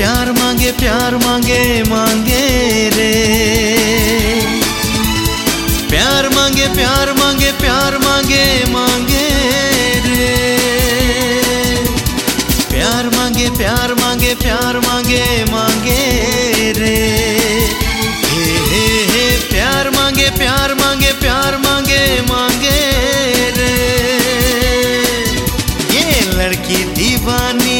प्यार मांगे मांगे रे। प्यार मांगे प्यार मांगे प्यार मांगे मांगे रे। प्यार मांगे प्यार मांगे प्यार मांगे मांगे रे। हे प्यार मांगे प्यार मांगे प्यार मांगे मांगे रे। ये लड़की दीवानी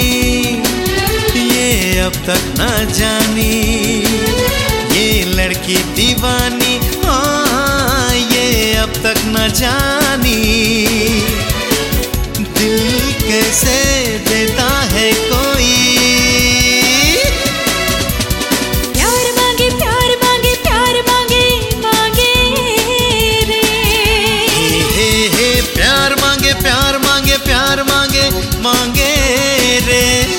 ये अब तक न जानी। ये लड़की दीवानी हाँ ये अब तक न जानी। दिल कैसे देता है कोई। प्यार मांगे प्यार मांगे प्यार मांगे मांगे रे। हे प्यार मांगे प्यार मांगे प्यार मांगे मांगे रे।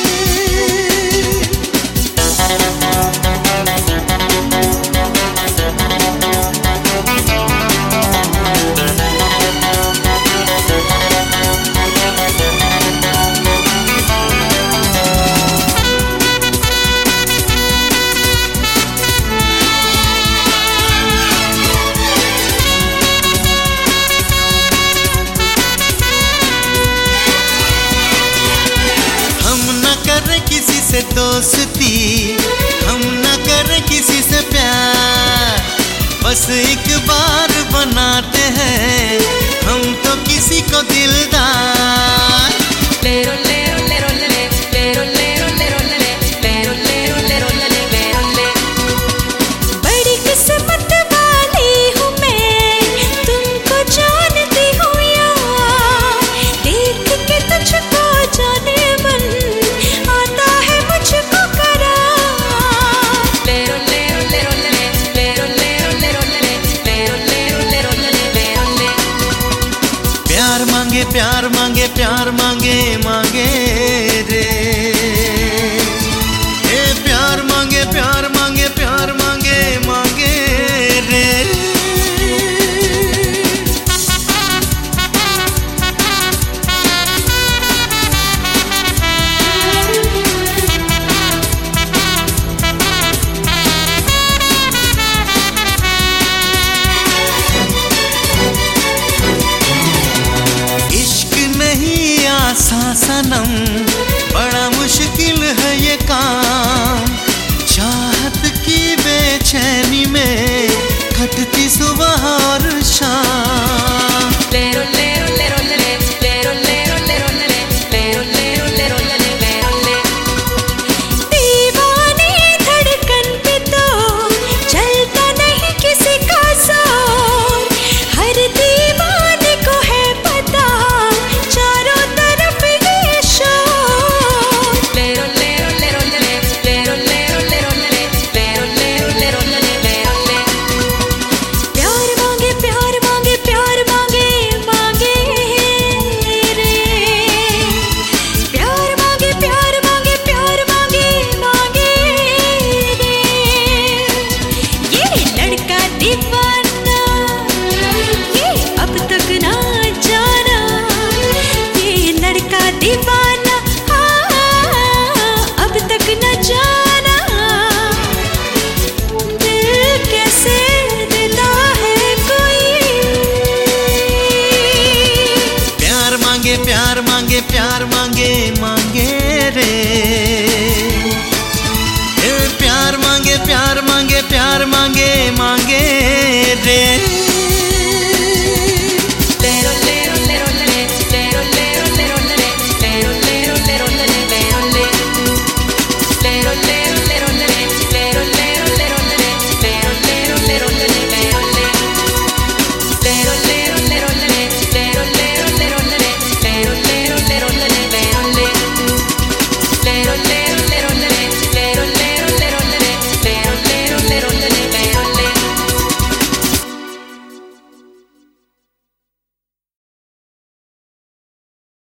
किसी से दोस्ती हम न करें किसी से प्यार। बस एक बार बनाते हैं हम तो किसी को दिलदार। लेरो लेरो लेरो ले लेरो लेरो लेरो ले लेरो लेरो लेरो ले लेरो ले। बड़ी किस्मत वाली हूँ मैं तुमको जानती हूँ यार। देख के तुझको जाने मन आता है मुझको करार। लेरो लेरो लेरो ले लेरो लेरो लेरो ले लेरो लेरो लेरो ले लेरो ले। प्यार मांगे प्यार मांगे प्यार मांगे मांगे रे। हे प्यार मांगे प्यार मांगे प्यार मांगे मांगे रे। सनम बड़ा मुश्किल है ये काम। चाहत की बेचैनी में कटती सुबह और शाम। लेरो लेरो लेरो ले लेरो लेरो लेरो ले लेरो लेरो लेरो ले लेरो ले। दीवानी धड़कन पे तो चलता नहीं किसी का जोर। हर दीवाने को है पता चारों तरफ ये शोर। लेरो लेरो लेरो ले लेरो लेरो लेरो ले लेरो लेरो लेरो ले लेरो ले। प्यार मांगे प्यार मांगे प्यार मांगे मांगे रे। प्यार मांगे प्यार मांगे प्यार मांगे मांगे रे। ये लड़का दीवाना ये अब तक ना जाना। ये लड़का दीवाना हाँ अब तक न जाना। दिल कैसे देता है कोई। प्यार मांगे प्यार मांगे प्यार मांगे मांगे रे। हे प्यार मांगे प्यार मांगे प्यार मांगे मांगे रे।